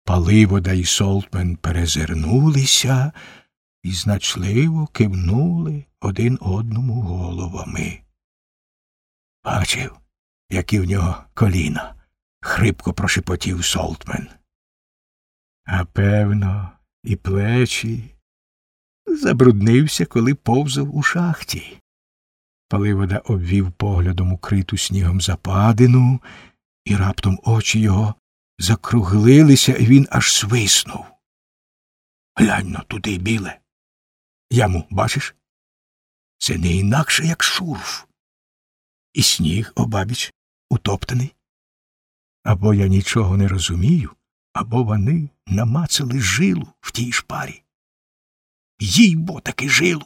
Паливода і Солтмен перезирнулися і значливо кивнули один одному головами. «Бачив, які в нього коліна?» – хрипко прошепотів Солтмен. «А певно, і плечі. Забруднився, коли повзав у шахті». Паливода обвів поглядом укриту снігом западину, і раптом очі його закруглилися, і він аж свиснув. «Глянь-но туди, Біле. Яму, бачиш? Це не інакше, як шурф. І сніг обабіч утоптаний. Або я нічого не розумію, або вони намацали жилу в тій шпарі. Їй-бо таки жилу!»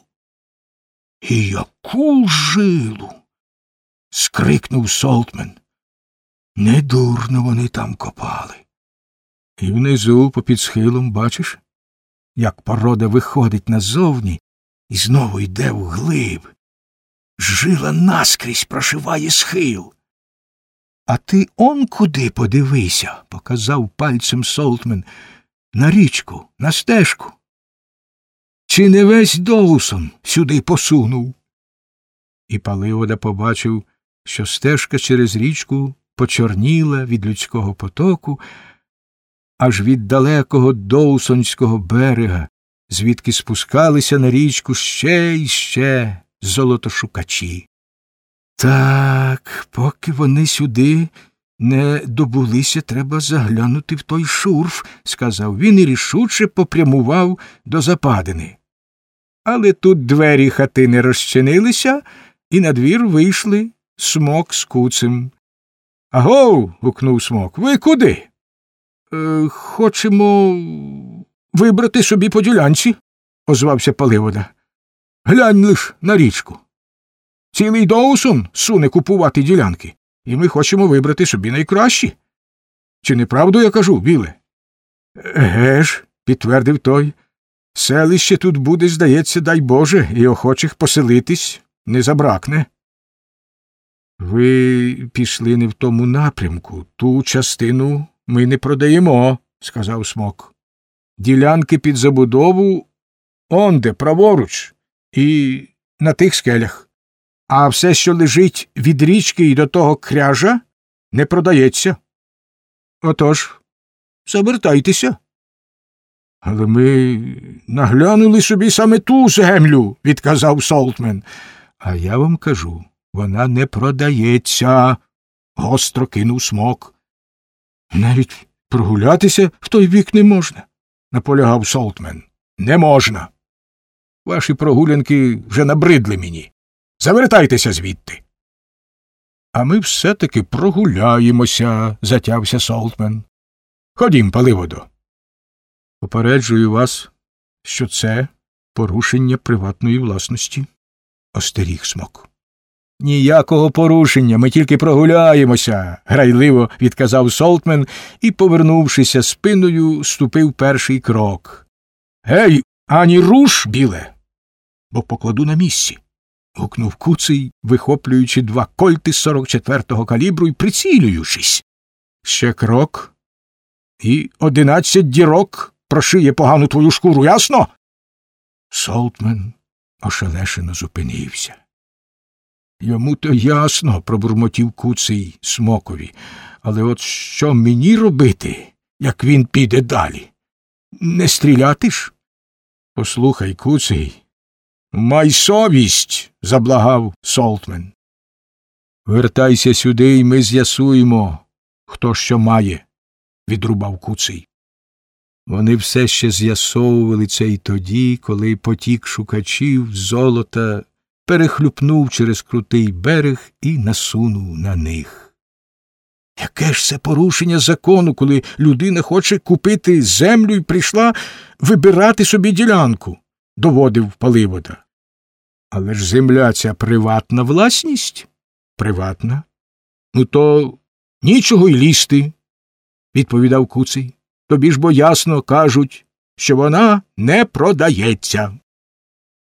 «І яку жилу?» – скрикнув Солтмен. «Недурно вони там копали. І внизу, попід схилом, бачиш, як порода виходить назовні і знову йде вглиб. Жила наскрізь прошиває схил. А ти он куди подивися?» – показав пальцем Солтмен. «На річку, на стежку. Чи не весь Доусон сюди посунув?» І Паливода побачив, що стежка через річку почорніла від людського потоку, аж від далекого Доусонського берега, звідки спускалися на річку ще й ще золотошукачі. «Так, поки вони сюди не добулися, треба заглянути в той шурф», – сказав він і рішуче попрямував до западини. Але тут двері хатини розчинилися, і на двір вийшли Смок з Куцем. «Агов!» – гукнув Смок. «Ви куди?» «Хочемо вибрати собі по ділянці», – озвався Паливода. «Глянь лиш на річку. Цілий Доусон суне купувати ділянки, і ми хочемо вибрати собі найкращі. Чи не правду я кажу, Біле?» «Еге ж», – підтвердив той. «Селище тут буде, здається, дай Боже, і охочих поселитись не забракне». «Ви пішли не в тому напрямку. Ту частину ми не продаємо», – сказав Смок. «Ділянки під забудову онде, праворуч, і на тих скелях. А все, що лежить від річки і до того кряжа, не продається. Отож, завертайтеся». «Але ми наглянули собі саме ту землю», – відказав Солтмен. «А я вам кажу, вона не продається», – гостро кинув Смок. «Навіть прогулятися в той бік не можна», – наполягав Солтмен. «Не можна. Ваші прогулянки вже набридли мені. Завертайтеся звідти». «А ми все-таки прогуляємося», – затявся Солтмен. «Ходім, Паливодо. Попереджую вас, що це порушення приватної власності», – остеріг Смок. «Ніякого порушення, ми тільки прогуляємося», – грайливо відказав Солтмен і, повернувшися спиною, ступив перший крок. «Гей, ані руш, Біле, бо покладу на місці», – гукнув Куций, вихоплюючи 2 кольти 44-го калібру і прицілюючись. «Ще крок, і 11 дірок прошиє погану твою шкуру, ясно?» Солтмен ошелешено зупинився. «Йому то ясно», – пробурмотів Куций Смокові. «Але от що мені робити, як він піде далі? Не стріляти ж?» «Послухай, Куций, май совість», – заблагав Солтмен. «Вертайся сюди, і ми з'ясуємо, хто що має», – відрубав Куций. Вони все ще з'ясовували це й тоді, коли потік шукачів золота перехлюпнув через крутий берег і насунув на них. «Яке ж це порушення закону, коли людина хоче купити землю і прийшла вибирати собі ділянку?» – доводив Паливода. «Але ж земля ця приватна власність?» «Приватна. Ну то нічого й лізти», – відповідав Куций. «Тобі ж бо ясно кажуть, що вона не продається».